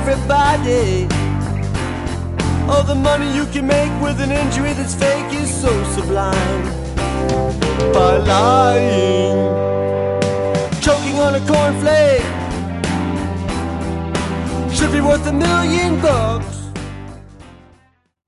everybody. All the money you can make with an injury that's fake is so sublime. By lying, choking on a cornflake should be worth $1,000,000.